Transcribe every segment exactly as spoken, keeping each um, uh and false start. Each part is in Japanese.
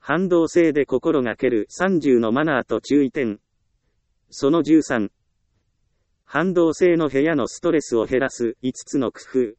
反動性で心がけるさんじゅうのマナーと注意点。そのじゅうさん。反動性の部屋のストレスを減らすいつつの工夫。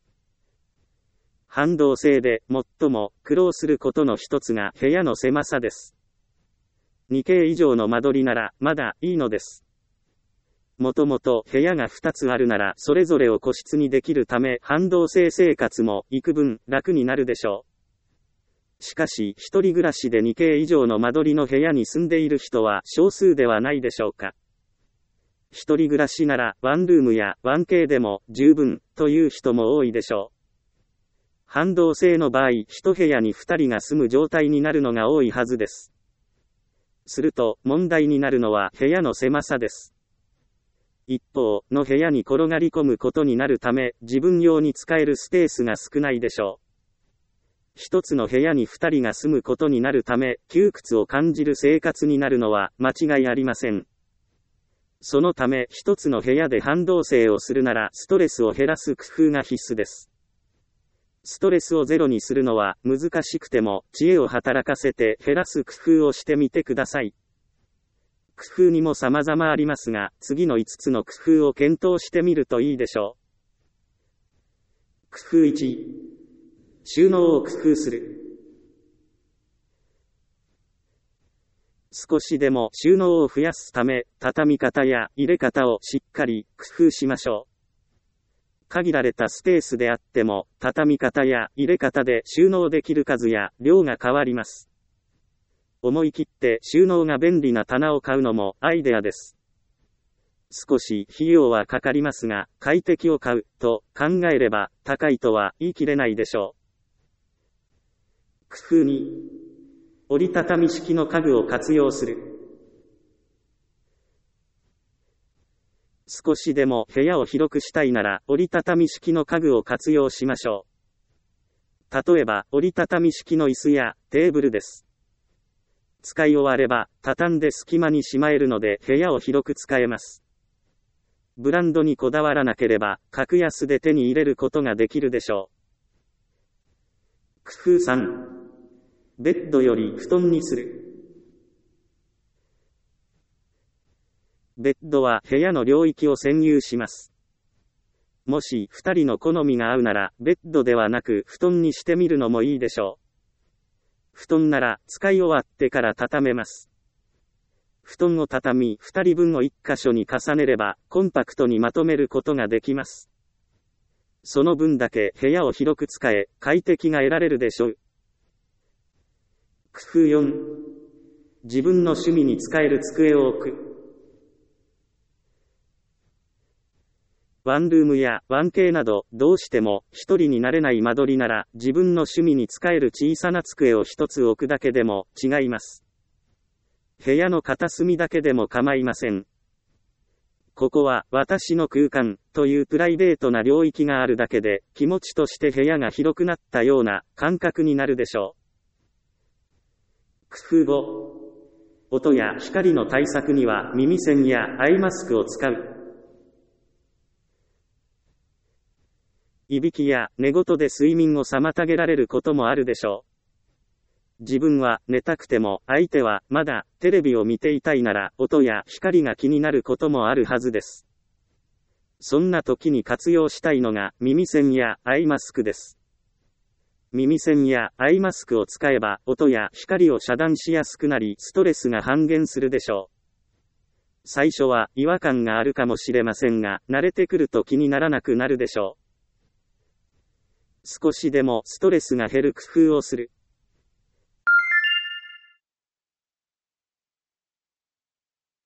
反動性で最も苦労することの一つが部屋の狭さです。にケー以上の間取りならまだいいのです。もともと部屋がふたつあるならそれぞれを個室にできるため反動性生活も幾分楽になるでしょう。しかし一人暮らしで にケー 以上の間取りの部屋に住んでいる人は少数ではないでしょうか。一人暮らしならワンルームや ワンケー でも十分という人も多いでしょう。反動性の場合、一部屋に二人が住む状態になるのが多いはずです。すると問題になるのは部屋の狭さです。一方の部屋に転がり込むことになるため、自分用に使えるスペースが少ないでしょう。一つの部屋に二人が住むことになるため、窮屈を感じる生活になるのは間違いありません。そのため、一つの部屋で反動性をするなら、ストレスを減らす工夫が必須です。ストレスをゼロにするのは難しくても、知恵を働かせて減らす工夫をしてみてください。工夫にも様々ありますが、次のいつつの工夫を検討してみるといいでしょう。工夫いち、収納を工夫する。少しでも収納を増やすため、畳み方や入れ方をしっかり工夫しましょう。限られたスペースであっても、畳み方や入れ方で収納できる数や量が変わります。思い切って収納が便利な棚を買うのもアイデアです。少し費用はかかりますが、快適を買うと考えれば高いとは言い切れないでしょう。工夫に、折りたたみ式の家具を活用する。少しでも部屋を広くしたいなら折りたたみ式の家具を活用しましょう。例えば折りたたみ式の椅子やテーブルです。使い終われば畳んで隙間にしまえるので部屋を広く使えます。ブランドにこだわらなければ格安で手に入れることができるでしょう。工夫さん、ベッドより布団にする。ベッドは部屋の領域を占有します。もし二人の好みが合うならベッドではなく布団にしてみるのもいいでしょう。布団なら使い終わってから畳めます。布団を畳み二人分を一箇所に重ねればコンパクトにまとめることができます。その分だけ部屋を広く使え快適が得られるでしょう。工夫よん、自分の趣味に使える机を置く。ワンルームや ワンケー などどうしても一人になれない間取りなら自分の趣味に使える小さな机を一つ置くだけでも違います。部屋の片隅だけでも構いません。ここは私の空間というプライベートな領域があるだけで気持ちとして部屋が広くなったような感覚になるでしょう。工夫ご、音や光の対策には耳栓やアイマスクを使う。いびきや寝言で睡眠を妨げられることもあるでしょう。自分は寝たくても相手はまだテレビを見ていたいなら音や光が気になることもあるはずです。そんな時に活用したいのが耳栓やアイマスクです。耳栓やアイマスクを使えば音や光を遮断しやすくなりストレスが半減するでしょう。最初は違和感があるかもしれませんが、慣れてくると気にならなくなるでしょう。少しでもストレスが減る工夫をする。